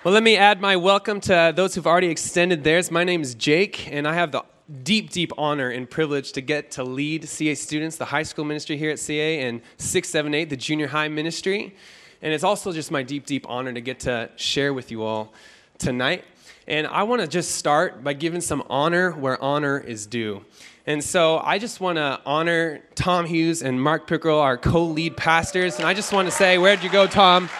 Well, let me add my welcome to those who've already extended theirs. My name is Jake, and I have the deep honor and privilege to get to lead CA students, the high school ministry here at CA, and 678, the junior high ministry. And it's also just my deep honor to get to share with you all tonight. And I want to just start by giving some honor where honor is due. And so I just want to honor Tom Hughes and Mark Pickrell, our co-lead pastors. And I just want to say, where'd you go, Tom?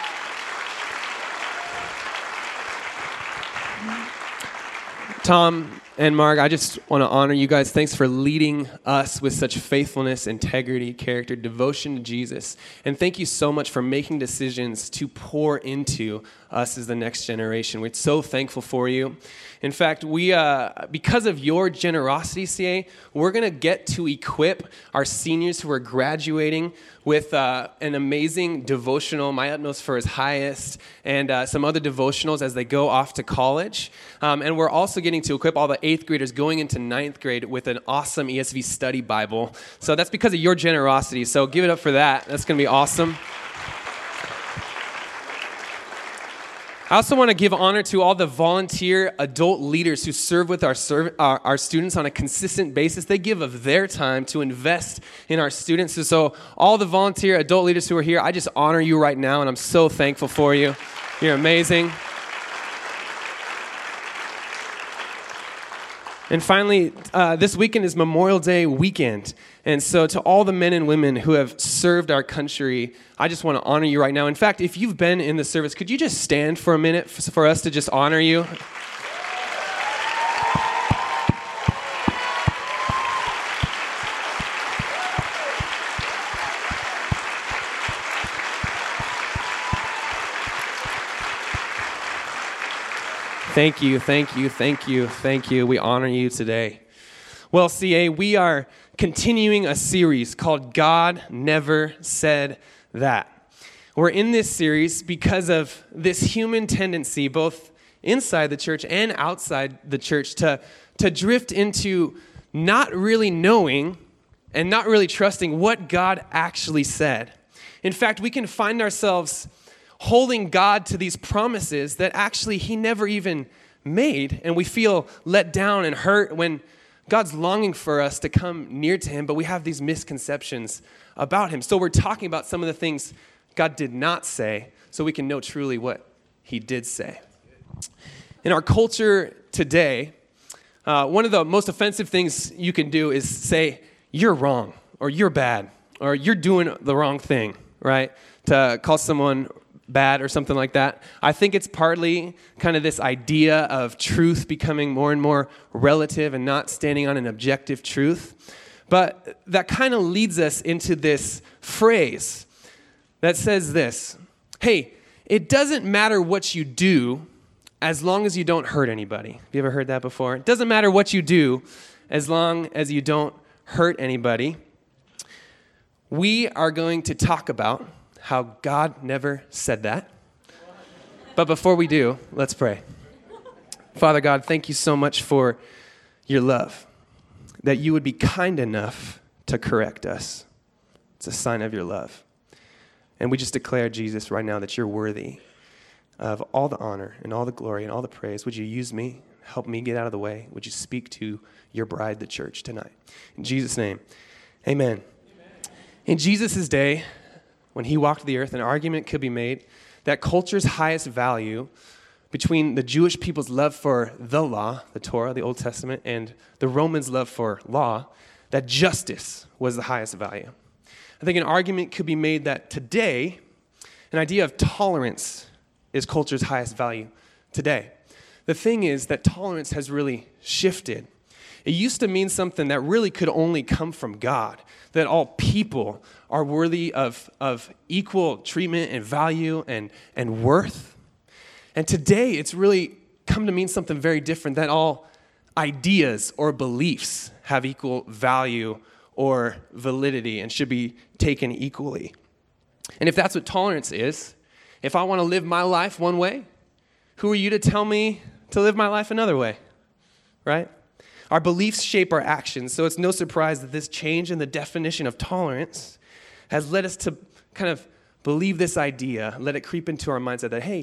Tom and Mark, I just want to honor you guys. Thanks for leading us with such faithfulness, integrity, character, devotion to Jesus. And thank you so much for making decisions to pour into us as the next generation. We're so thankful for you. In fact, we, because of your generosity, CA, we're going to get to equip our seniors who are graduating with an amazing devotional, My Utmost for His Highest, and some other devotionals as they go off to college. And we're also getting to equip all the 8th graders going into 9th grade with an awesome ESV study Bible. So that's because of your generosity. So give it up for that. That's going to be awesome. I also want to give honor to all the volunteer adult leaders who serve with our students on a consistent basis. They give of their time to invest in our students. So all the volunteer adult leaders who are here, I just honor you right now, and I'm so thankful for you. You're amazing. And finally, this weekend is Memorial Day weekend. And so to all the men and women who have served our country, I just want to honor you right now. In fact, if you've been in the service, could you just stand for a minute for us to just honor you? Thank you. We honor you today. Well, CA, we are continuing a series called God Never Said That. We're in this series because of this human tendency, both inside the church and outside the church, to drift into not really knowing and not really trusting what God actually said. In fact, we can find ourselves holding God to these promises that actually He never even made, and we feel let down and hurt when God's longing for us to come near to Him, but we have these misconceptions about Him. So we're talking about some of the things God did not say so we can know truly what He did say. In our culture today, one of the most offensive things you can do is say, you're wrong, or you're bad, or you're doing the wrong thing, right? To call someone bad or something like that. I think it's partly kind of this idea of truth becoming more and more relative and not standing on an objective truth. But that kind of leads us into this phrase that says this: hey, it doesn't matter what you do as long as you don't hurt anybody. Have you ever heard that before? It doesn't matter what you do as long as you don't hurt anybody. We are going to talk about how God never said that. But before we do, let's pray. Father God, thank you so much for your love, that you would be kind enough to correct us. It's a sign of your love. And we just declare, Jesus, right now that you're worthy of all the honor and all the glory and all the praise. Would you use me? Help me get out of the way. Would you speak to your bride, the church, tonight? In Jesus' name, amen. In Jesus' day, when he walked the earth, an argument could be made that culture's highest value between the Jewish people's love for the law, the Torah, the Old Testament, and the Romans' love for law, that justice was the highest value. I think an argument could be made that today, an idea of tolerance is culture's highest value today. The thing is that tolerance has really shifted. It used to mean something that really could only come from God, that all people are worthy of equal treatment and value and worth. And today, it's really come to mean something very different, that all ideas or beliefs have equal value or validity and should be taken equally. And if that's what tolerance is, if I want to live my life one way, who are you to tell me to live my life another way, right? Our beliefs shape our actions, so it's no surprise that this change in the definition of tolerance has led us to kind of believe this idea, let it creep into our mindset that, hey,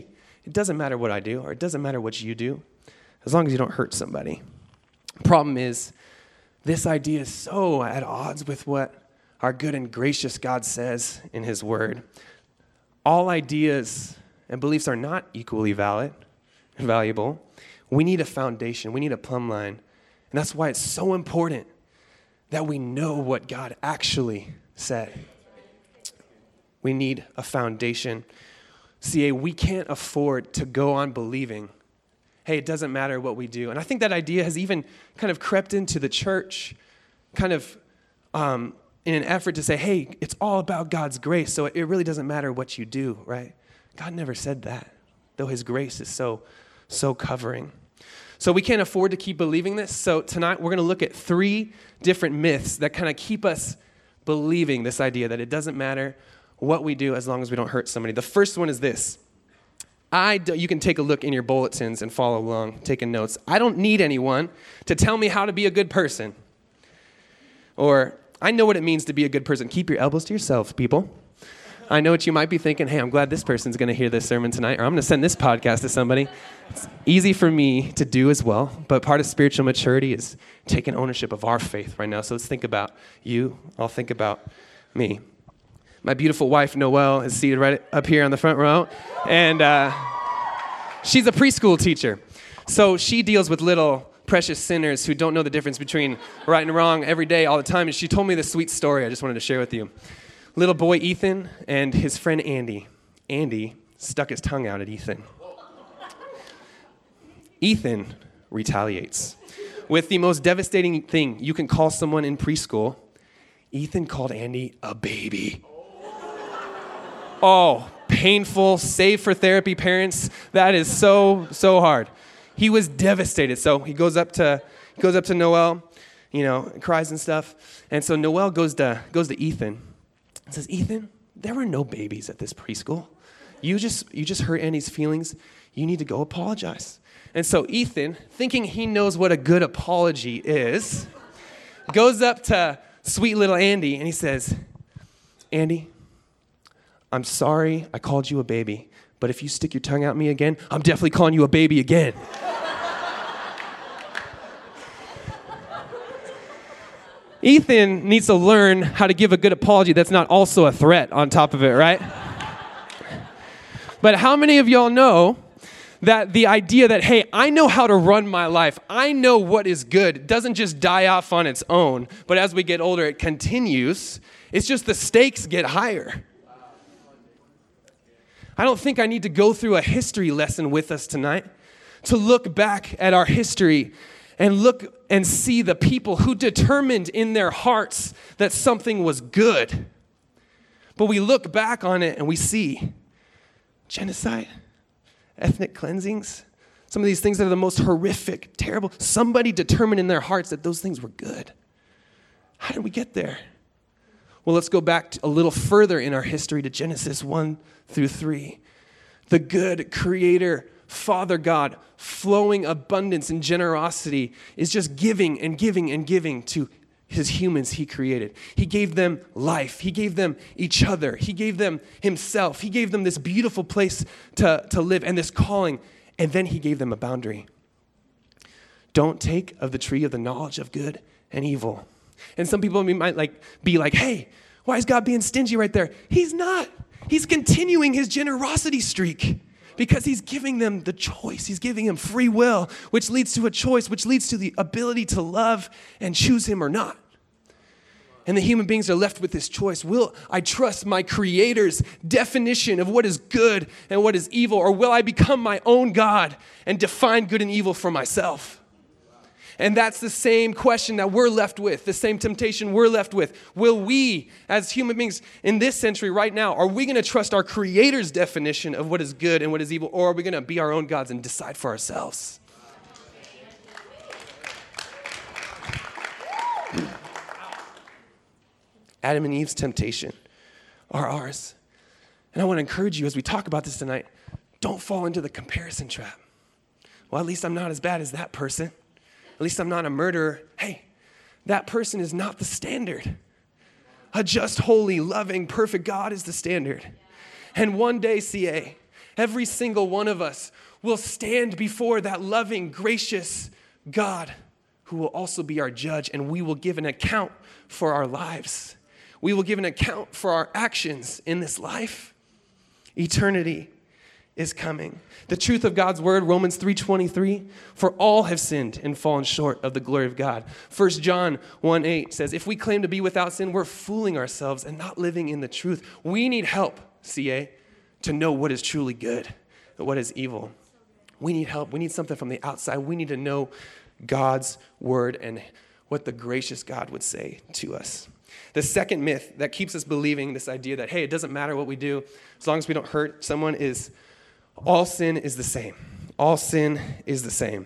it doesn't matter what I do, or it doesn't matter what you do, as long as you don't hurt somebody. Problem is, this idea is so at odds with what our good and gracious God says in his word. All ideas and beliefs are not equally valid and valuable. We need a foundation. We need a plumb line. And that's why it's so important that we know what God actually said. We need a foundation. CA, we can't afford to go on believing, hey, it doesn't matter what we do. And I think that idea has even kind of crept into the church, kind of in an effort to say, hey, it's all about God's grace, so it really doesn't matter what you do, right? God never said that, though his grace is so covering. So we can't afford to keep believing this. So tonight we're going to look at 3 different myths that kind of keep us believing this idea that it doesn't matter what we do as long as we don't hurt somebody. The first one is this. You can take a look in your bulletins and follow along, taking notes. I don't need anyone to tell me how to be a good person. Or, I know what it means to be a good person. Keep your elbows to yourself, people. I know what you might be thinking. Hey, I'm glad this person's going to hear this sermon tonight, or I'm going to send this podcast to somebody. It's easy for me to do as well, but part of spiritual maturity is taking ownership of our faith right now. So let's think about you. I'll think about me. My beautiful wife, Noelle, is seated right up here on the front row, and she's a preschool teacher. So she deals with little precious sinners who don't know the difference between right and wrong every day, all the time, and she told me this sweet story I just wanted to share with you. Little boy Ethan and his friend Andy. Andy stuck his tongue out at Ethan. Ethan retaliates with the most devastating thing you can call someone in preschool. Ethan called Andy a baby. Oh, painful, save for therapy parents. That is so hard. He was devastated. So he goes up to Noelle, and cries and stuff. And so Noelle goes to Ethan and says, Ethan, there were no babies at this preschool. You just hurt Andy's feelings. You need to go apologize. And so Ethan, thinking he knows what a good apology is, goes up to sweet little Andy and he says, Andy, I'm sorry I called you a baby, but if you stick your tongue out at me again, I'm definitely calling you a baby again. Ethan needs to learn how to give a good apology that's not also a threat on top of it, right? But how many of y'all know that the idea that, hey, I know how to run my life, I know what is good, doesn't just die off on its own, but as we get older, it continues. It's just the stakes get higher. I don't think I need to go through a history lesson with us tonight to look back at our history and look and see the people who determined in their hearts that something was good. But we look back on it and we see genocide, ethnic cleansings, some of these things that are the most horrific, terrible. Somebody determined in their hearts that those things were good. How did we get there? Well, let's go back a little further in our history to Genesis 1-3. The good creator, Father God, flowing abundance and generosity, is just giving and giving and giving to his humans he created. He gave them life. He gave them each other. He gave them himself. He gave them this beautiful place to live and this calling. And then he gave them a boundary. Don't take of the tree of the knowledge of good and evil. And some people might be like, hey, why is God being stingy right there? He's not. He's continuing his generosity streak because he's giving them the choice. He's giving them free will, which leads to a choice, which leads to the ability to love and choose him or not. And the human beings are left with this choice. Will I trust my Creator's definition of what is good and what is evil, or will I become my own God and define good and evil for myself? And that's the same question that we're left with, the same temptation we're left with. Will we, as human beings in this century right now, are we going to trust our Creator's definition of what is good and what is evil, or are we going to be our own gods and decide for ourselves? Adam and Eve's temptation are ours. And I want to encourage you as we talk about this tonight, don't fall into the comparison trap. Well, at least I'm not as bad as that person. At least I'm not a murderer. Hey, that person is not the standard. A just, holy, loving, perfect God is the standard. And one day, CA, Every single one of us will stand before that loving, gracious God who will also be our judge, and we will give an account for our lives. We will give an account for our actions in this life. Eternity is coming. The truth of God's word, Romans 3:23, for all have sinned and fallen short of the glory of God. 1 John 1:8 says, if we claim to be without sin, we're fooling ourselves and not living in the truth. We need help, CA, to know what is truly good and what is evil. We need help. We need something from the outside. We need to know God's word and what the gracious God would say to us. The second myth that keeps us believing this idea that, hey, it doesn't matter what we do as long as we don't hurt someone is all sin is the same. All sin is the same.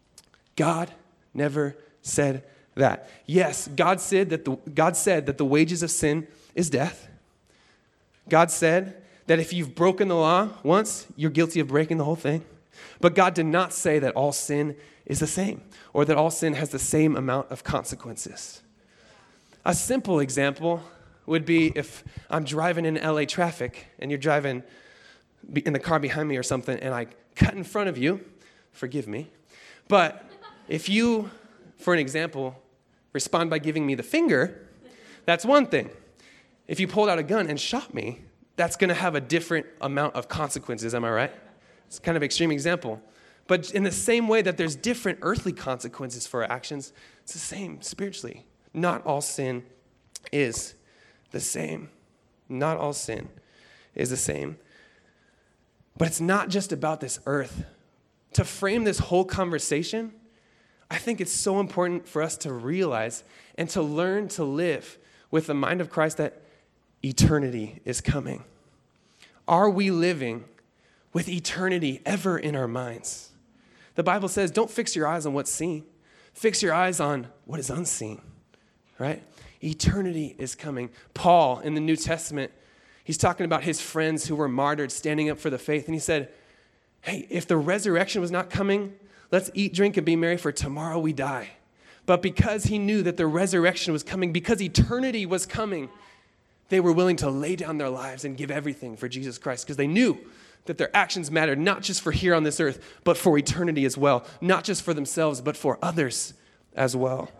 God never said that. Yes, God said that the wages of sin is death. God said that if you've broken the law once, you're guilty of breaking the whole thing. But God did not say that all sin is the same or that all sin has the same amount of consequences. A simple example would be if I'm driving in LA traffic and you're driving in the car behind me or something and I cut in front of you, forgive me. But if you, for an example, respond by giving me the finger, that's one thing. If you pulled out a gun and shot me, that's going to have a different amount of consequences, am I right? It's kind of an extreme example. But in the same way that there's different earthly consequences for our actions, it's the same spiritually. Not all sin is the same. Not all sin is the same. But it's not just about this earth. To frame this whole conversation, I think it's so important for us to realize and to learn to live with the mind of Christ that eternity is coming. Are we living with eternity ever in our minds? The Bible says, don't fix your eyes on what's seen. Fix your eyes on what is unseen, right? Eternity is coming. Paul, in the New Testament, he's talking about his friends who were martyred, standing up for the faith. And he said, hey, if the resurrection was not coming, let's eat, drink, and be merry, for tomorrow we die. But because he knew that the resurrection was coming, because eternity was coming, they were willing to lay down their lives and give everything for Jesus Christ, because they knew that their actions mattered not just for here on this earth, but for eternity as well. Not just for themselves, but for others as well.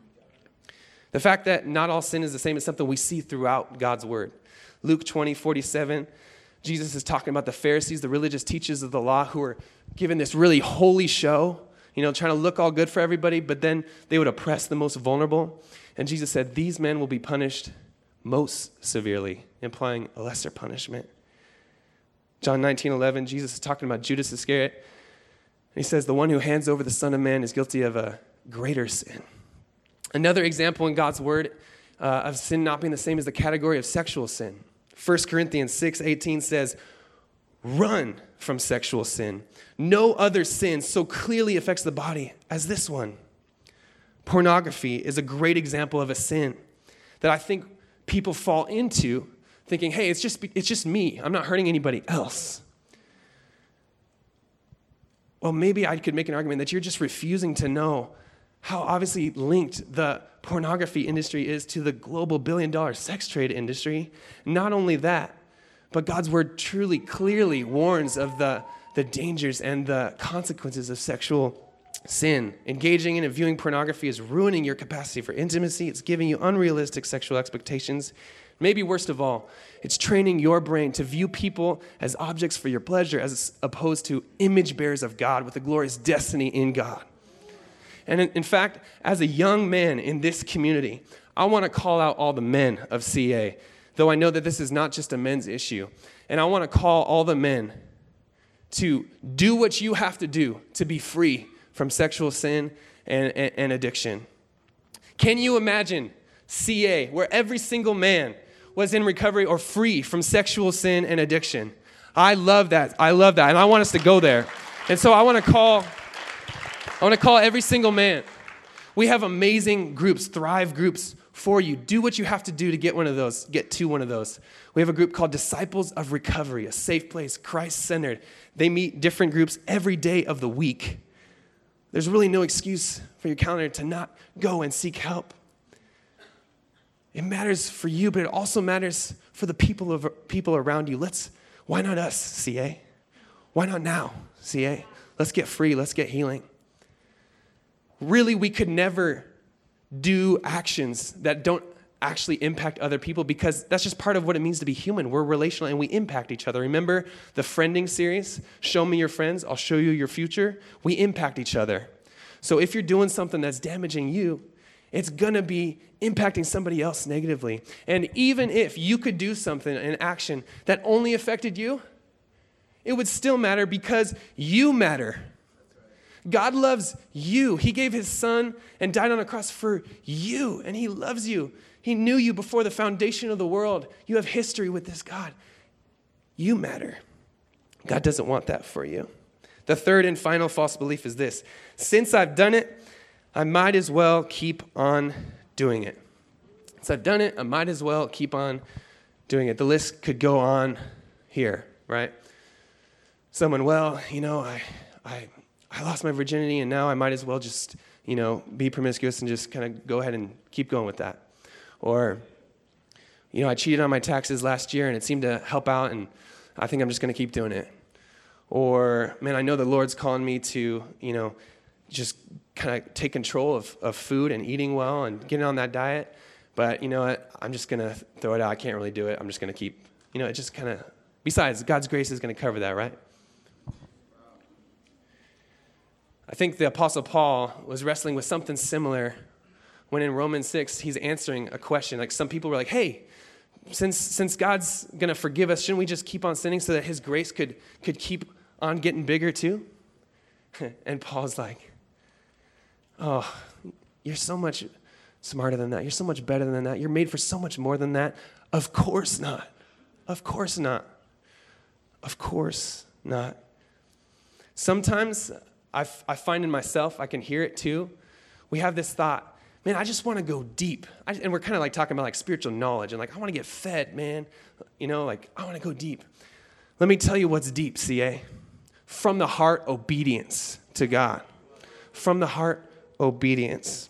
The fact that not all sin is the same is something we see throughout God's word. Luke 20:47, Jesus is talking about the Pharisees, the religious teachers of the law, who were given this really holy show, trying to look all good for everybody, but then they would oppress the most vulnerable. And Jesus said, these men will be punished most severely, implying a lesser punishment. John 19:11, Jesus is talking about Judas Iscariot. And he says, the one who hands over the Son of Man is guilty of a greater sin. Another example in God's word of sin not being the same is the category of sexual sin. 1 Corinthians 6:18 says, run from sexual sin. No other sin so clearly affects the body as this one. Pornography is a great example of a sin that I think people fall into, thinking, hey, it's just me. I'm not hurting anybody else. Well, maybe I could make an argument that you're just refusing to know how obviously linked the pornography industry is to the global billion-dollar sex trade industry. Not only that, but God's word truly, clearly warns of the dangers and the consequences of sexual sin. Engaging in and viewing pornography is ruining your capacity for intimacy. It's giving you unrealistic sexual expectations. Maybe worst of all, it's training your brain to view people as objects for your pleasure as opposed to image bearers of God with a glorious destiny in God. And in fact, as a young man in this community, I want to call out all the men of CA, though I know that this is not just a men's issue. And I want to call all the men to do what you have to do to be free from sexual sin and addiction. Can you imagine CA, where every single man was in recovery or free from sexual sin and addiction? I love that. And I want us to go there. And so I want to call every single man. We have amazing groups, Thrive groups for you. Do what you have to do to get to one of those. We have a group called Disciples of Recovery, a safe place, Christ-centered. They meet different groups every day of the week. There's really no excuse for your calendar to not go and seek help. It matters for you, but it also matters for the people around you. Why not us, CA? Why not now, CA? Let's get free. Let's get healing. Really, we could never do actions that don't actually impact other people because that's just part of what it means to be human. We're relational and we impact each other. Remember the friending series? Show me your friends, I'll show you your future. We impact each other. So if you're doing something that's damaging you, it's going to be impacting somebody else negatively. And even if you could do something, an action that only affected you, it would still matter because you matter. God loves you. He gave his son and died on a cross for you, and he loves you. He knew you before the foundation of the world. You have history with this God. You matter. God doesn't want that for you. The third and final false belief is this: since I've done it, I might as well keep on doing it. Since I've done it, I might as well keep on doing it. The list could go on here, right? Someone, well, I lost my virginity and now I might as well just, be promiscuous and just kind of go ahead and keep going with that. Or, I cheated on my taxes last year and it seemed to help out and I think I'm just going to keep doing it. Or, man, I know the Lord's calling me to, just kind of take control of food and eating well and getting on that diet. But you know what? I'm just going to throw it out. I can't really do it. I'm just going to keep, it just kind of, besides, God's grace is going to cover that, right? I think the Apostle Paul was wrestling with something similar when in Romans 6, he's answering a question. Like some people were like, hey, since God's going to forgive us, shouldn't we just keep on sinning so that his grace could keep on getting bigger too? And Paul's like, oh, you're so much smarter than that. You're so much better than that. You're made for so much more than that. Of course not. Of course not. Of course not. Sometimes I find in myself, I can hear it too. We have this thought, man, I just want to go deep. And we're kind of like talking about like spiritual knowledge and like, I want to get fed, man. I want to go deep. Let me tell you what's deep, CA. From the heart, obedience to God. From the heart, obedience.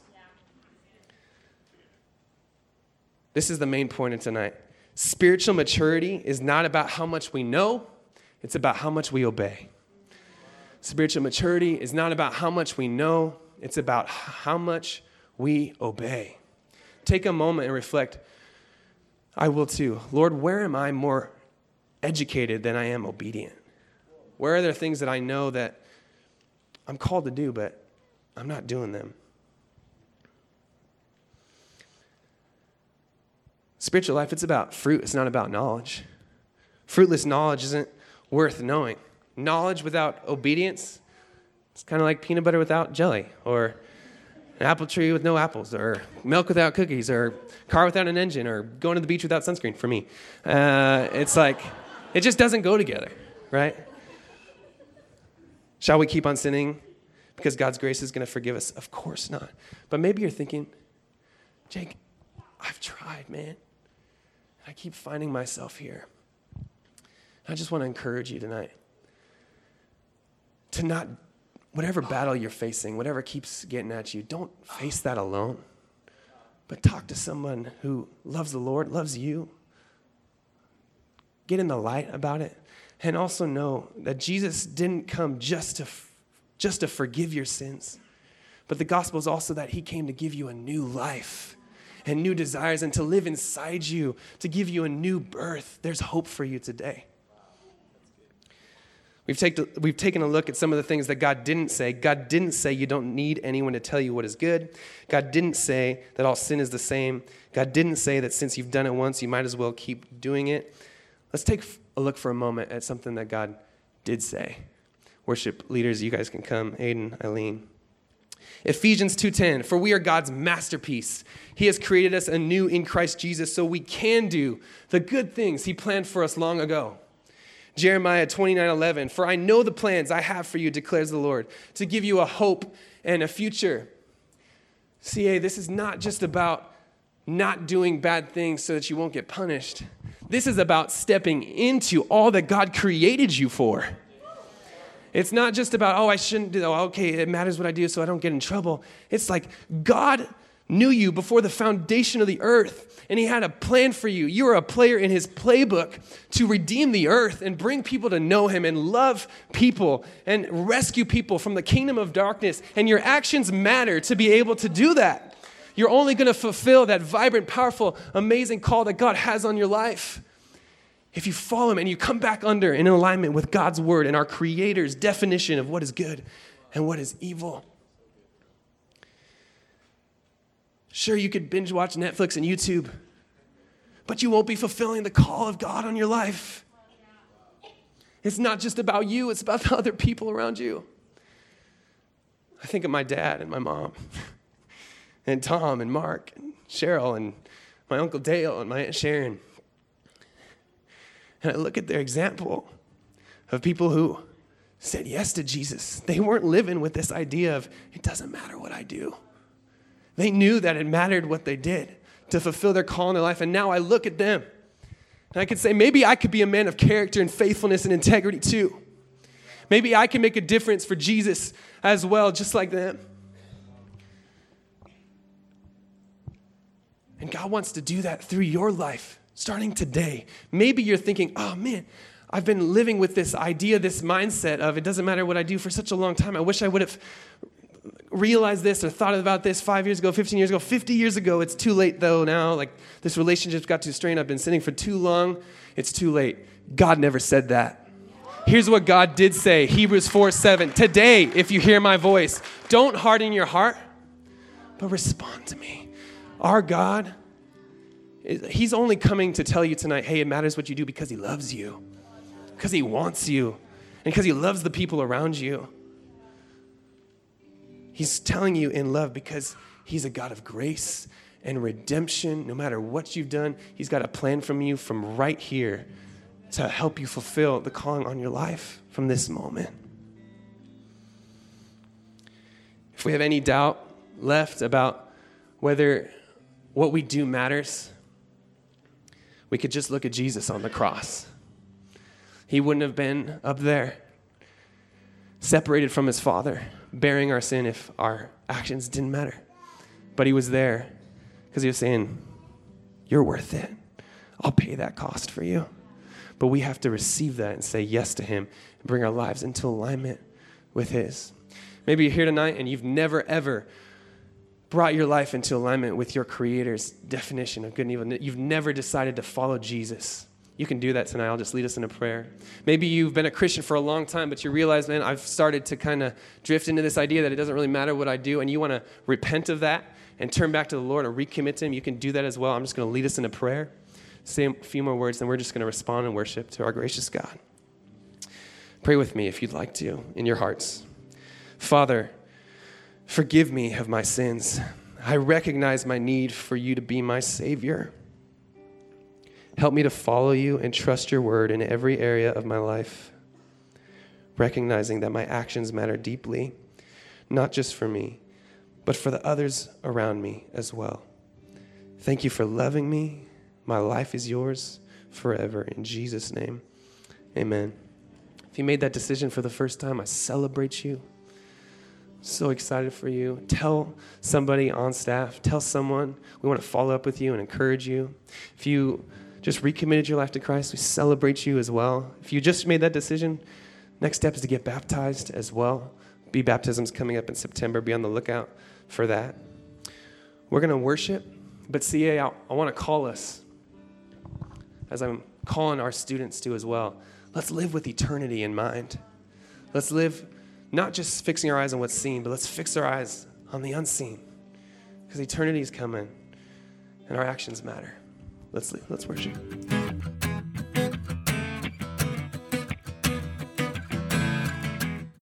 This is the main point of tonight. Spiritual maturity is not about how much we know. It's about how much we obey. Spiritual maturity is not about how much we know. It's about how much we obey. Take a moment and reflect. I will too. Lord, where am I more educated than I am obedient? Where are there things that I know that I'm called to do, but I'm not doing them? Spiritual life, it's about fruit. It's not about knowledge. Fruitless knowledge isn't worth knowing. Knowledge without obedience, it's kind of like peanut butter without jelly, or an apple tree with no apples, or milk without cookies, or car without an engine, or going to the beach without sunscreen for me. It's like, it just doesn't go together, right? Shall we keep on sinning because God's grace is going to forgive us? Of course not. But maybe you're thinking, Jake, I've tried, man. I keep finding myself here. I just want to encourage you tonight to not, whatever battle you're facing, whatever keeps getting at you, don't face that alone. But talk to someone who loves the Lord, loves you. Get in the light about it. And also know that Jesus didn't come just to forgive your sins. But the gospel is also that he came to give you a new life and new desires and to live inside you, to give you a new birth. There's hope for you today. We've taken a look at some of the things that God didn't say. God didn't say you don't need anyone to tell you what is good. God didn't say that all sin is the same. God didn't say that since you've done it once, you might as well keep doing it. Let's take a look for a moment at something that God did say. Worship leaders, you guys can come. Aiden, Eileen. Ephesians 2:10, for we are God's masterpiece. He has created us anew in Christ Jesus so we can do the good things he planned for us long ago. Jeremiah 29:11, for I know the plans I have for you, declares the Lord, to give you a hope and a future. CA, this is not just about not doing bad things so that you won't get punished. This is about stepping into all that God created you for. It's not just about, I shouldn't do that. Okay, it matters what I do so I don't get in trouble. It's like God knew you before the foundation of the earth, and he had a plan for you. You are a player in his playbook to redeem the earth and bring people to know him and love people and rescue people from the kingdom of darkness. And your actions matter to be able to do that. You're only going to fulfill that vibrant, powerful, amazing call that God has on your life if you follow him and you come back under in alignment with God's word and our Creator's definition of what is good and what is evil. Sure, you could binge watch Netflix and YouTube, but you won't be fulfilling the call of God on your life. It's not just about you, it's about the other people around you. I think of my dad and my mom, and Tom and Mark and Cheryl and my Uncle Dale and my Aunt Sharon. And I look at their example of people who said yes to Jesus. They weren't living with this idea of, it doesn't matter what I do. They knew that it mattered what they did to fulfill their call in their life. And now I look at them and I could say, maybe I could be a man of character and faithfulness and integrity too. Maybe I can make a difference for Jesus as well, just like them. And God wants to do that through your life, starting today. Maybe you're thinking, oh man, I've been living with this idea, this mindset of it doesn't matter what I do for such a long time. I wish I would have realized this or thought about this 5 years ago, 15 years ago, 50 years ago. It's too late though now. Like this relationship's got too strained. I've been sinning for too long. It's too late. God never said that. Here's what God did say. Hebrews 4:7. Today, if you hear my voice, don't harden your heart, but respond to me. Our God, he's only coming to tell you tonight, hey, it matters what you do because he loves you, because he wants you, and because he loves the people around you. He's telling you in love because he's a God of grace and redemption. No matter what you've done, he's got a plan from you from right here to help you fulfill the calling on your life from this moment. If we have any doubt left about whether what we do matters, we could just look at Jesus on the cross. He wouldn't have been up there, separated from his Father, bearing our sin if our actions didn't matter. But he was there because he was saying, you're worth it. I'll pay that cost for you. But we have to receive that and say yes to him and bring our lives into alignment with his. Maybe you're here tonight and you've never, ever brought your life into alignment with your Creator's definition of good and evil. You've never decided to follow Jesus. You can do that tonight. I'll just lead us in a prayer. Maybe you've been a Christian for a long time, but you realize, man, I've started to kind of drift into this idea that it doesn't really matter what I do, and you want to repent of that and turn back to the Lord and recommit to him. You can do that as well. I'm just going to lead us in a prayer, say a few more words, then we're just going to respond and worship to our gracious God. Pray with me if you'd like to in your hearts. Father, forgive me of my sins. I recognize my need for you to be my Savior. Help me to follow you and trust your word in every area of my life, recognizing that my actions matter deeply, not just for me, but for the others around me as well. Thank you for loving me. My life is yours forever. In Jesus' name, amen. If you made that decision for the first time, I celebrate you. So excited for you. Tell somebody on staff. Tell someone. We want to follow up with you and encourage you. If you just recommitted your life to Christ, we celebrate you as well. If you just made that decision, next step is to get baptized as well. Baptism's coming up in September. Be on the lookout for that. We're going to worship, but CA, I want to call us, as I'm calling our students to as well, let's live with eternity in mind. Let's live not just fixing our eyes on what's seen, but let's fix our eyes on the unseen, because eternity is coming and our actions matter. Let's worship.